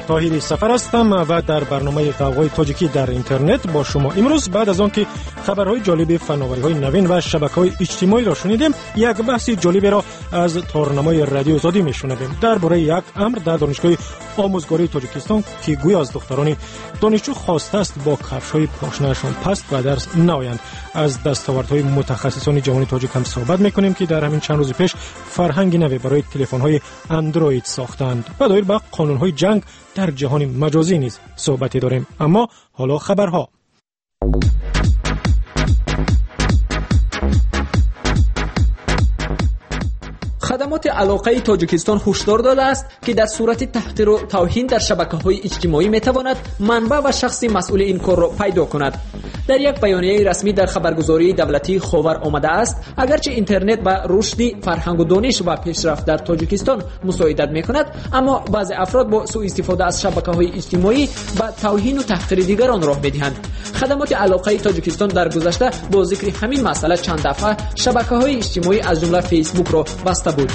طاهری سفر هستم و در برنامه قوقای تاجیکی در اینترنت با شما. امروز بعد از آن که خبرهای جالب فناوری‌های نوین و شبکه‌های اجتماعی را شنیدیم، یک بحث جالب را از تارنمای رادیو آزادی میشنویم درباره یک امر در دانشگاه آموزگاری تاجیکستان که گویا از دختران دانشجو خواسته است با کفش‌های پاشنه‌شان پست و درس نآیند. از دستاوردهای متخصصان جوان تاجیک هم صحبت می‌کنیم که در همین چند روز پیش فرهنگی نوی برای تلفن‌های اندروید ساختند. و دایر به قانون‌های جنگ در جهان مجازی نیز صحبتی داریم. اما حالا خبرها. خدمات علاقه تاجیکستان هشدار داده است که در صورت تحقیر و توهین در شبکه‌های اجتماعی می‌تواند منبع و شخص مسئول این کار را پیدا کند. در یک بیانیه رسمی در خبرگزاری دولتی خبر آمده است اگرچه اینترنت به رشد فرهنگ و دانش و پیشرفت در تاجیکستان مساعدت می‌کند، اما بعضی افراد با سوء استفاده از شبکه‌های اجتماعی به توهین و تحقیر دیگران راه می‌دهند. خدمات علاقه تاجیکستان در گذشته با ذکر همین مسئله چند دفعه شبکه‌های اجتماعی از جمله فیسبوک را بسته بود.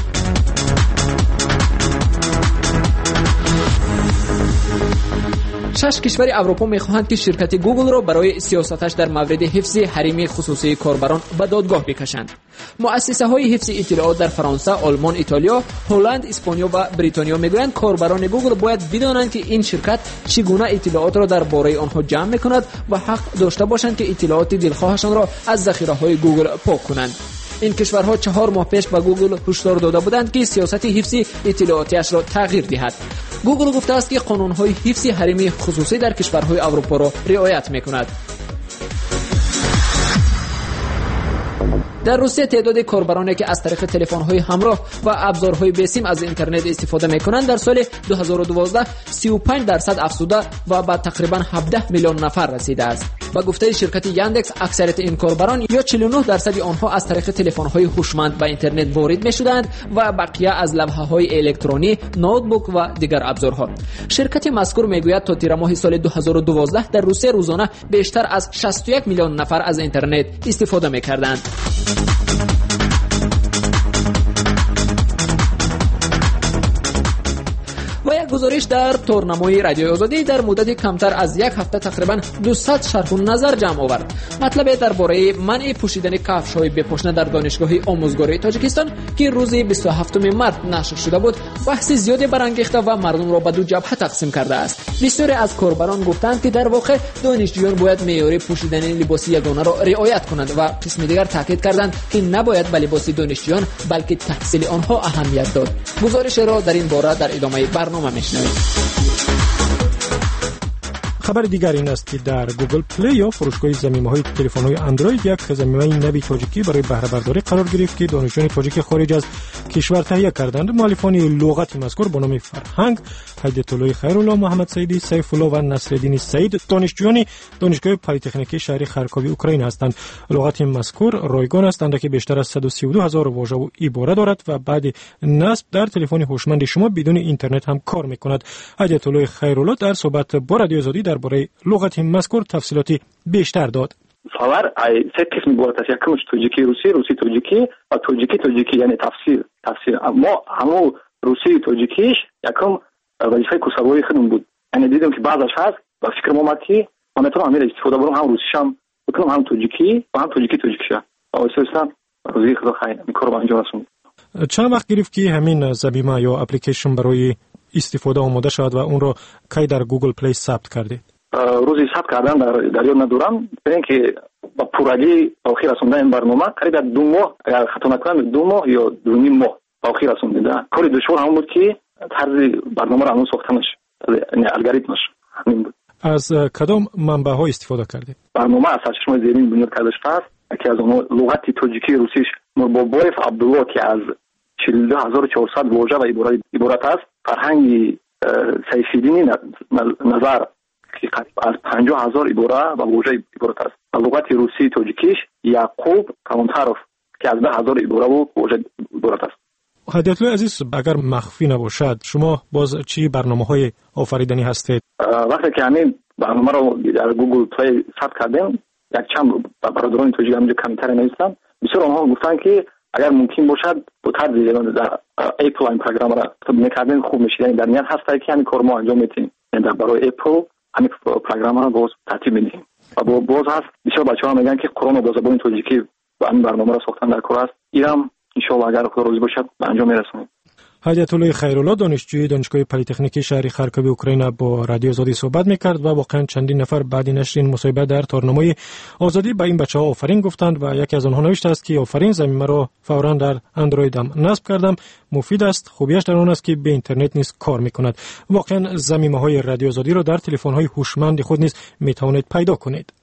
شش کشور اروپا می‌خواهند که شرکت گوگل را برای سیاستش در مورد حفظ حریم خصوصی کاربران به دادگاه بکشند. مؤسسه‌های حفظ اطلاعات در فرانسه، آلمان، ایتالیا، هلند، اسپانیا و بریتانیا می‌گویند کاربران گوگل باید بدانند که این شرکت چگونه اطلاعات را درباره آنها جمع می‌کند و حق داشته باشند که اطلاعات دلخواهشان را از ذخیره‌های گوگل پاک کنند. این کشورها 4 ماه پیش به گوگل هشدار داده بودند که سیاست حفظ اطلاعاتیش را تغییر دهد. گوگل گفته است که قانون‌های حفظ حریم خصوصی در کشورهای اروپا را رعایت می‌کند. در روسیه تعداد کاربرانی که از طریق تلفن‌های همراه و ابزارهای بسیم از اینترنت استفاده می‌کنند در سال 2012 35% افزوده و به تقریبا 17 میلیون نفر رسیده است. با گفته شرکت یاندکس اکثریت این کاربران یا 49% آنها از طریق تلفن‌های هوشمند به اینترنت وارد می‌شدند و بقیه از لوحه‌های الکترونی، نوتبوک و دیگر ابزارها. شرکت مذکور می‌گوید تا تیر ماه سال 2012 در روسیه روزانه بیشتر از 61 میلیون نفر از اینترنت استفاده می‌کردند. و یک گزارش در تورنمای رادیو آزادی در مدت کمتر از یک هفته تقریبا 200 شرح و نظر جمع آورد. مطلب درباره منع پوشیدن کفش‌های بپوشنده در دانشگاه آموزگاری تاجیکستان که روز 27 مارس نشر شده بود، بحث زیادی برانگیخته و مردم را به دو جبهه تقسیم کرده است. بسیاری از کاربران گفتند که در واقع دانشجویان باید معیار پوشیدن لباس یگانه را رعایت کنند و قسم دیگر تاکید کردند که نباید به لباس دانشجویان بلکه تحصیل آنها اهمیت داد. گزارش را در این باره در ادامه برنامه میشنوید. خبر دیگر این است که در گوگل پلی یا فروشگاه ضمیمه‌های تلفن‌های اندروید یک ضمیمه نوی تاجیکی برای بهره برداری قرار گرفت که دانشجویان تاجیک خارج از کشور تهیه کردند. مؤلفان لغت مذکور با نام فرهنگ، هدایت الله خیرالله، محمد سعیدی، سیف الله و نصرالدین سعید دانشجویان دانشگاه پلی‌تکنیکی شهر خارکوی اوکراین هستند. لغت مذکور رایگان است که بیشتر از 132,000 واژه و عبارت دارد و بعد نصب در تلفن هوشمند شما بدون اینترنت هم کار می‌کند. هدایت الله خیرالله در صحبت با رادیو آزادی درباره لغت مذکور تفصیلاتی بیشتر داد. خبر سه قسم عبارت است. یکمش تاجیکی روسی تاجیکی و تاجیکی یعنی تفسیر. ما همون روسی تاجیکیش یکم وظیفه کسبوی خودم بود. یعنی دیدم که بعضش هست و فکر ما که من میتونم همین استفاده برم، هم روسیشم بکنم، هم تاجیکی و هم تاجیکیشم. اساسا روزی خدا خیر کارو انجام رسوندم. چند وقت گرفت که همین ضمیمه یا اپلیکیشن برای استفاده آماده شد و اون رو کی در گوگل پلی ثبت کردید؟ روزی ثبت کردن در یاد ندارم، برای اینکه با پورگی آخر رسوندن این برنامه قریب 2 ماه، اگر خطا نکنم 2 ماه یا 2.5 ماه آخر رسوندن. کاری دشوار هم بود که طرز برنامه را همون ساخته نشه، یعنی الگوریتمش همین بود. از کدام منبع‌ها استفاده کردید؟ برنامه از سرچشمه زیرین بنیاد کرده است که از اون لغت تاجیکی روسیش مربابایف عبدالله که از 42400 واژه و عبارت است، فرهنگ سیفیدینی نظر که از 50,000 عبارت و واژه عبارت است. لغت روسی تاجیکیش یعقوب کامونتاروف که از 10,000 عبارت و واژه عبارت است. هدایت الله عزیز، اگر مخفی نباشد شما باز چی برنامه‌های آفریدنی هستید؟ وقتی که همین برنامه رو در گوگل پلی ثبت کردیم، یک چند برادران تاجیک همینجا کامنتر نوشتن، بسیار آنها گفتن که اگر ممکن باشد با طرز در اپل این پروگرام را می‌کردن خوب میشه، یعنی در نیت هست که همین کار ما انجام میدیم. در برای اپل همین پروگرام را باز ترتیب میدیم و باز هست بسیار بچه‌ها میگن که قرآن با زبان تاجیکی و این برنامه را ساختن در کار است. اینم ان شاء الله اگر خدا راضی باشد به انجام میرسونیم. حیات الله خیرالله دانشجوی دانشگاه پلی‌تکنیکی شهر خارکوب اوکراین با رادیو آزادی صحبت میکرد و واقعا چندین نفر بعد نشر این مصاحبه در تورنمای آزادی به این بچه‌ها آفرین گفتند و یکی از آنها نوشته است که آفرین زمینه را فوراً در اندرویدم نصب کردم، مفید است، خوبیش در آن است که به اینترنت نیز کار میکند. واقعا زمینه‌های رادیو آزادی را در تلفن‌های هوشمند خود نیز میتوانید پیدا کنید.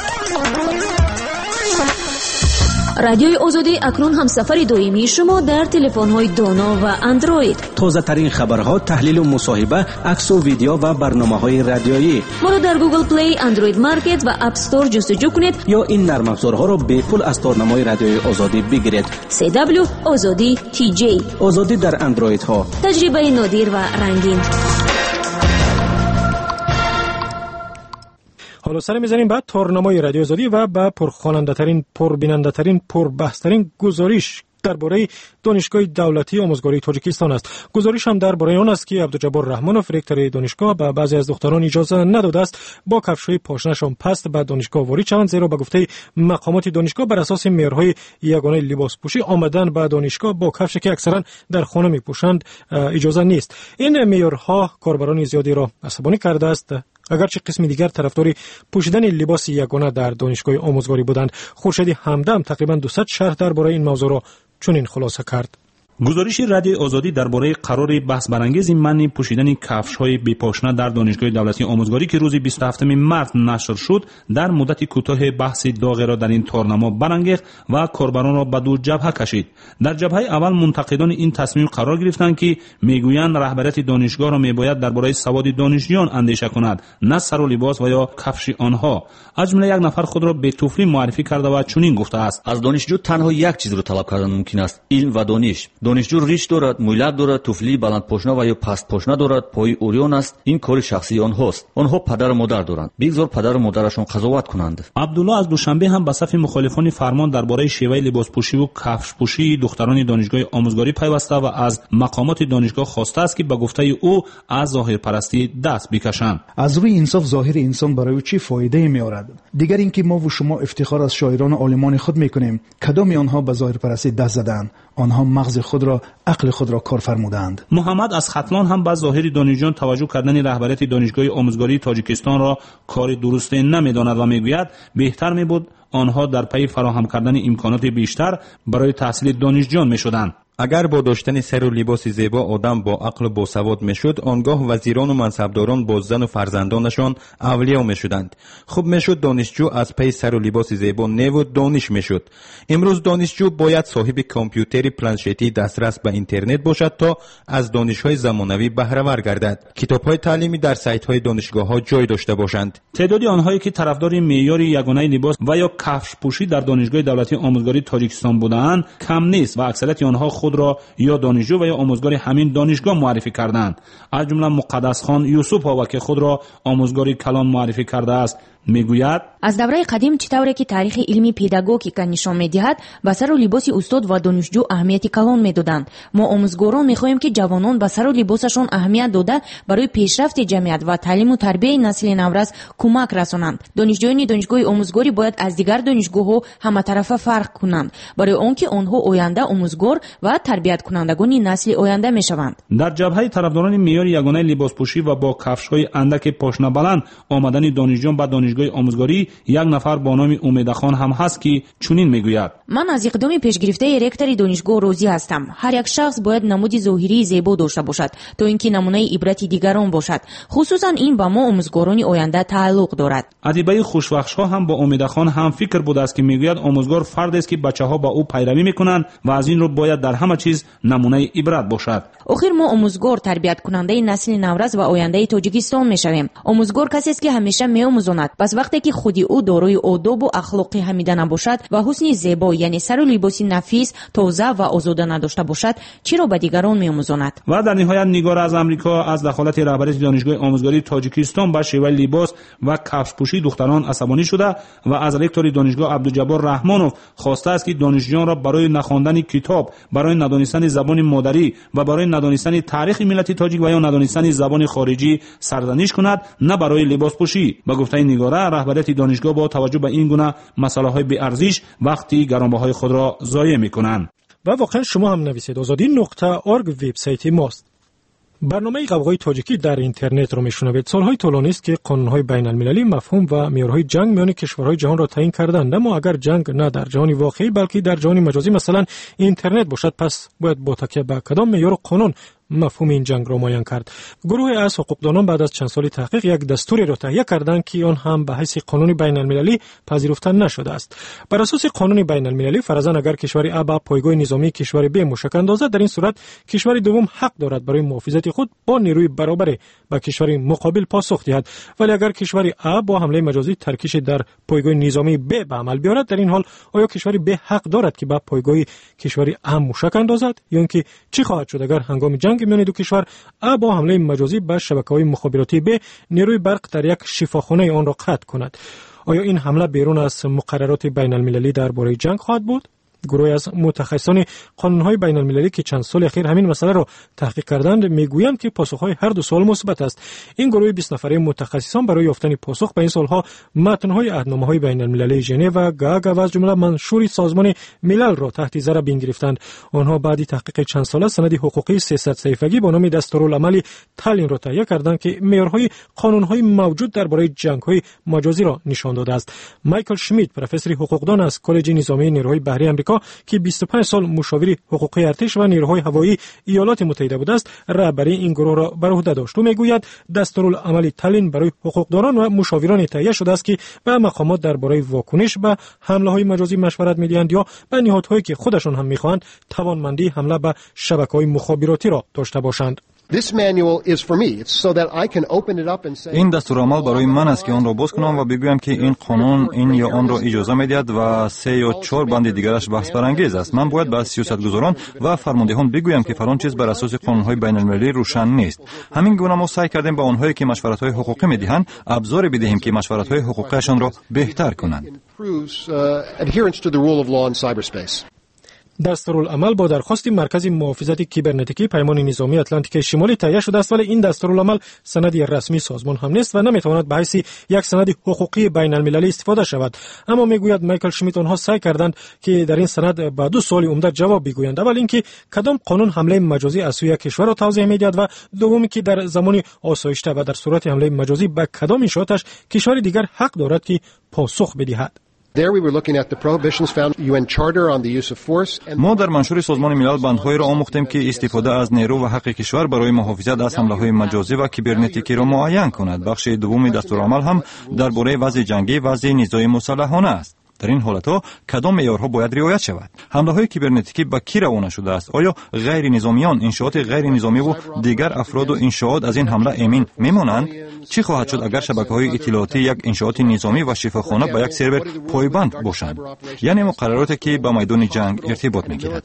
رادیوی آزادی اکنون همسفر دائمی شما در تلفن‌های دانا و اندروید. تازه‌ترین خبرها، تحلیل و مصاحبه، عکس و ویدیو و برنامه‌های رادیویی. ما را در گوگل پلی، اندروید مارکت و اپ استور جستجو کنید یا این نرم افزارها را به پول از تورنمای رادیوی آزادی بگیرید. CW آزادی TJ. آزادی در اندرویدها. تجربه نادر و رنگین. حالا سر میزنیم بعد تورنمای رادیو آزادی و با پرخواننده ترین، پربیننده ترین، پربحث ترین گزارش درباره دانشگاه دولتی آموزگاری تاجیکستان است. گزارش هم درباره آن است که عبدالجبار رحمانوف رکتور دانشگاه به بعضی از دختران اجازه نداده است با کفش‌های پاشنه‌شان پست به دانشگاه وارد شوند، زیرا به گفته مقامات دانشگاه بر اساس معیارهای یگانه لباس پوشی آمدن به دانشگاه با کفشی که اکثرا در خانه می‌پوشند اجازه نیست. این معیارها کاربران زیادی را عصبانی کرده است، اگرچه قسم دیگر طرفدار پوشیدن لباس یگانه در دانشگاه آموزگاری بودند. خورشید همدم تقریبا 200 شرح درباره این موضوع را چنین خلاصه کرد. گزارش رادیو آزادی درباره قرار بحث برانگیز منع پوشیدن کفش‌های بی‌پاشنه در دانشگاه دولتی آموزگاری که روز 27 مارس نشر شد، در مدت کوتاه بحث داغ را در این تورنما برانگیخت و کاربران را به دو جبهه کشید. در جبهه اول منتقدان این تصمیم قرار گرفتند که میگویند رهبریت دانشگاه را میباید درباره سواد دانشجویان اندیشه کند، نه سر و لباس و یا کفش آنها. از جمله یک نفر خود را به توفلی معرفی کرده و چنین گفته است: از دانشجو تنها یک چیز را طلب کردن ممکن است، علم و دانش. دانشجو ریش دارد، مویلت دارد، توفلی بلند پوشنا و یا پست پوشنا دارد، پای اوریان است. این کار شخصی آنهاست. آنها پدر و مادر دارند. بگذار پدر و مادرشان قضاوت کنند. عبدالله از دوشنبه هم به صف مخالفان فرمان درباره شیوه لباس پوشی و کفش پوشی دختران دانشگاه آموزگاری پیوسته و از مقامات دانشگاه خواسته است که به گفته او از ظاهرپرستی دست بکشند. از روی انصاف ظاهر انسان برای چه فایده می‌آورد؟ دیگر اینکه ما و شما افتخار از شاعران و عالمان خود می‌کنیم. کدام آنها به ظاهرپرستی دست زدند؟ آنها مغز خود را، عقل خود را کار فرمودند. محمد از خطلان هم به ظاهر دانشجویان توجه کردن رهبریت دانشگاه آموزگاری تاجیکستان را کار درست نمی‌داند و میگوید بهتر می‌بود آنها در پی فراهم کردن امکانات بیشتر برای تحصیل دانشجویان می‌شدند. اگر با داشتن سر و لباس زیبا آدم با عقل و با سواد میشد، آنگاه وزیران و منصبداران با زن و فرزندانشان اولیا میشدند. خوب میشد دانشجو از پی سر و لباس زیبا نبود دانش میشد. امروز دانشجو باید صاحب کامپیوتر پلنشتی دسترس به اینترنت باشد تا از دانش‌های زمانوی بهره ور گردد. کتاب‌های تعلیمی در سایت‌های دانشگاه‌ها جای داشته باشند. تعدادی آنهایی که طرفدار معیار یگانه لباس و یا کفش پوشی در دانشگاه دولتی آموزگاری تاجیکستان بودند کم نیست و اکثریت آنها خود را یا دانشجو و یا آموزگار همین دانشگاه معرفی کردند. از جمله مقدس خان یوسف ها که خود را آموزگار کلان معرفی کرده است میگوید: از دوره قدیم چطوره که تاریخ علمی پداگوگیکا نشان میدهد به سر و لباس استاد و دانشجو اهمیت کلان میدادند. ما آموزگاران میخواهیم که جوانان به سر و لباسشان اهمیت داده برای پیشرفت جمعیت و تعلیم و تربیت نسل نورس کمک رسانند. دانشجویان دانشگاه آموزگاری باید از دیگر دانشگاه‌ها همطرفه فرق کنند برای آنکه آنها آینده آموزگار و تربیت کنندگان نسل آینده میشوند. در جبهه طرفداران معیار یگانه لباس پوشی و با کفش‌های اندک پاشنه بلند آمدن دانشجویان به دانشگاه آموزگاری یک نفر با نام امیدخان هم هست که چنین میگوید: من از اقدام پیشگرفته رکتور دانشگاه راضی هستم. هر یک شخص باید نمود ظاهری زیبا داشته باشد تا اینکه نمونه عبرت دیگران باشد. خصوصا این با ما آموزگاران آینده تعلق دارد. ادیبه خوشبخش‌ها هم با امیدخان هم فکر بوده است که میگوید آموزگار فردی است که بچه‌ها با او پیروی میکنند و از این رو باید در همه چیز نمونه عبرت باشد. آخر ما آموزگار تربیت کننده نسل نورس و آینده تاجیکستان میشویم. آموزگار کسی است که همیشه میآموزاند، پس وقتی که خودی او دارای آداب و اخلاقی حمیده نباشد و حسن زیبا یعنی سر و لباس نفیس، تازه و آزاده نداشته باشد، چرا به دیگران می‌آموزاند؟ و در نهایت نگار از امریکا از دخالت رهبری دانشگاه آموزگاری تاجیکستان به شیوه لباس و کفش پوشی دختران عصبانی شده و از رکتور دانشگاه عبدالجبار رحمانوف خواسته است که دانشجویان را برای نخواندن کتاب، برای ندانستن زبان مادری و برای ندانستن تاریخ ملت تاجیک و یا ندانستن زبان خارجی سرزنش کند، نه برای لباس پوشی. با گفته نگاره رهبریت دانشگاه با توجه به این گونه مسائل بی ارزش وقتی گرانبهای خود را ضایع می‌کنند. و واقعا شما هم نویسید azadi.org وبسایت ماست. برنامه قوقای تاجیکی در اینترنت رو میشنوید. سالهای طولانی است که قانون‌های بین‌المللی مفهوم و معیارهای جنگ میان کشورهای جهان را تعیین کردند، اما اگر جنگ نه در جهان واقعی بلکه در جهان مجازی مثلا اینترنت باشد، پس باید با تکیه به کدام معیار قانون مفهوم این جنگ را معین کرد. گروه از حقوقدانان بعد از چند سال تحقیق یک دستوری را تهیه کردند که آن هم به حیث قانون بین‌المللی پذیرفته نشده است. بر اساس قانون بین‌المللی فرضاً اگر کشور A به پایگاه نظامی کشور B موشک اندازد، در این صورت کشور دوم حق دارد برای محافظت خود با نیروی برابر به کشور مقابل پاسخ دهد. ولی اگر کشور A با حمله مجازی ترکیش در پایگاه نظامی B به عمل بیاورد، در این حال آیا کشور B حق دارد که به پایگاه کشور A موشک اندازد، یا اینکه چی خواهد شد اگر هنگام جنگ میان دو کشور A با حمله مجازی به شبکه‌های مخابراتی B نیروی برق در یک شفاخانه آن را قطع کند؟ آیا این حمله بیرون از مقررات بین‌المللی درباره جنگ خواهد بود؟ گروه از متخصصان قانون‌های بین‌المللی که چند سال اخیر همین مسئله را تحقیق کردند میگویند که پاسخ‌های هر دو سوال مثبت است. این گروه 20 نفره متخصصان برای یافتن پاسخ به این سوال‌ها متن‌های عهدنامه‌های بین‌المللی ژنو و گاگ و از جمله منشور سازمان ملل را تحت نظر بین گرفتند. آنها بعد تحقیق چند ساله سند حقوقی 300 صفحه‌ای با نام دستورالعمل تالین را تهیه کردند که معیارهای قانون‌های موجود درباره جنگ‌های مجازی را نشان داده است. مایکل شمیت پروفسور حقوقدان از کالج نظامی نیروهای بحری آمریکا که 25 سال مشاور حقوقی ارتش و نیروهای هوایی ایالات متحده بوده است، رهبری این گروه را بر عهده داشت. او میگوید دستورالعمل تالین برای حقوقدانان و مشاوران تهیه شده است که به مقامات درباره واکنش به حمله‌های مجازی مشورت می‌دهند یا به نهادهایی که خودشان هم می‌خواهند توانمندی حمله به شبکه‌های مخابراتی را داشته باشند. این دستورالعمل برای من است که آن را باز کنم و بگویم که این قانون این یا آن را اجازه می‌دهد و 3 یا 4 بند دیگرش بحث برانگیز است. من باید به سیاستگزاران و فرماندهان بگویم که فلان چیز بر اساس قانون‌های بین‌المللی روشن نیست. همین گونه ما سعی کردیم به آنهایی که مشورت‌های حقوقی می‌دهند ابزاری بدهیم که مشورت‌های حقوقیشان را بهتر کنند. دستورالعمل با درخواست مرکز محافظت کیبرنتیکی پیمان نظامی اتلانتیک شمالی تهیه شده است، ولی این دستورالعمل سندی رسمی سازمان هم نیست و نمیتواند به حیث یک سند حقوقی بین المللی استفاده شود. اما میگوید مایکل شمیت آنها سعی کردند که در این سند با 2 سوال عمده جواب بگویند. اول اینکه کدام قانون حمله مجازی از سوی کشور را توضیح میدهد و دومی که در زمان آسایشته و در صورت حمله مجازی به کدام انشاءاتش کشور دیگر حق دارد که پاسخ بدهد. ما در منشور سازمان ملل بندهایی را آموختیم که استفاده از نیرو و حق کشور برای محافظت از حمله‌های مجازی و کیبرنتیکی را معین کند. بخش دوم دستورالعمل هم درباره وضع جنگی وضع نزاعی مسلحانه است. در این حالت‌ها کدام معیارها باید رعایت شود؟ حمله‌های کیبرنتیکی به کی روانه شده است؟ آیا غیر نظامیان، انشاءات غیر نظامی و دیگر افراد و انشاءات از این حمله امین میمانند؟ چی خواهد شد اگر شبکه‌های اطلاعاتی یک انشاءات نظامی و شفاخانه به یک سرور پایبند باشند؟ یعنی مقرراتی که به میدان جنگ ارتباط می‌گیرد.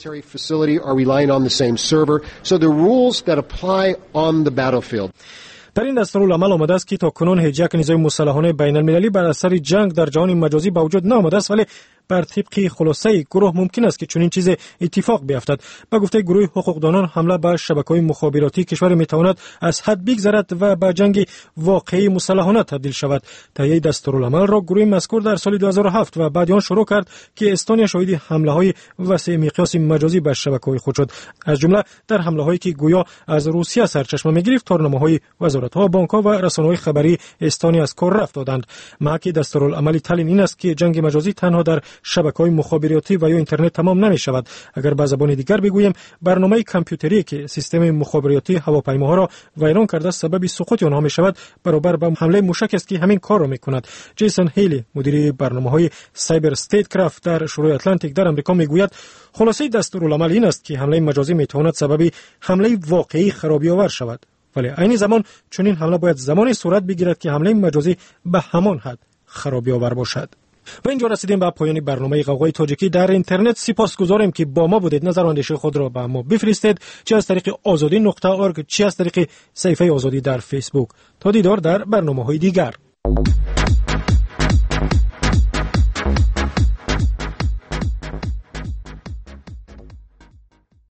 در این دستورالعمل آمده است که تاکنون هیچ یک نظام مسلحانه بین المللی بر اثر جنگ در جهان مجازی به وجود نآمده است، ولی بر طبق خلاصه گروه ممکن است که چنین چیز اتفاق بیفتد. به گفته گروه حقوقدانان حمله به شبکه‌های مخابراتی کشور میتواند از حد بگذرد و به جنگ واقعی مسلحانه تبدیل شود. تهیه دستورالعمل را گروه مذکور در سال 2007 و بعد آن شروع کرد که استونیا شاهد حمله‌های وسیع مقیاس مجازی به شبکه‌های خود شد، از جمله در حمله‌هایی که گویا از روسیه سرچشمه می‌گرفت. تورنمه‌های وزارت‌ها، بانک‌ها و رسانه‌های خبری استونیا از کار رفت دادند. محک دستورالعمل تالین این است که جنگ مجازی تنها در شبکه‌های مخابراتی و یا اینترنت تمام نمی شود. اگر به زبان دیگر بگوییم، برنامه کامپیوتری که سیستم مخابراتی هواپیماها را ویران کرده سبب سقوط آنها می شود، برابر با حمله موشک است که همین کار را می کند. جیسون هیلی مدیر برنامه‌های سایبر استیت کرافت در شورای اتلانتیک در آمریکا می گوید خلاصه دستورالعمل این است که حمله مجازی می تواند سبب حمله واقعی خرابی آور شود، ولی عین زمان چنین حمله باید زمانی صورت بگیرد که حمله مجازی به همان حد خرابی آور باشد. و اینجا رسیدیم به پایان برنامه غوغای تاجیکی در اینترنت. سپاسگزاریم که با ما بودید. نظر و اندیشه خود را به ما بفرستید، چه از طریق azadi.org چه از طریق صفحه آزادی در فیسبوک. تا دیدار در برنامه‌های دیگر.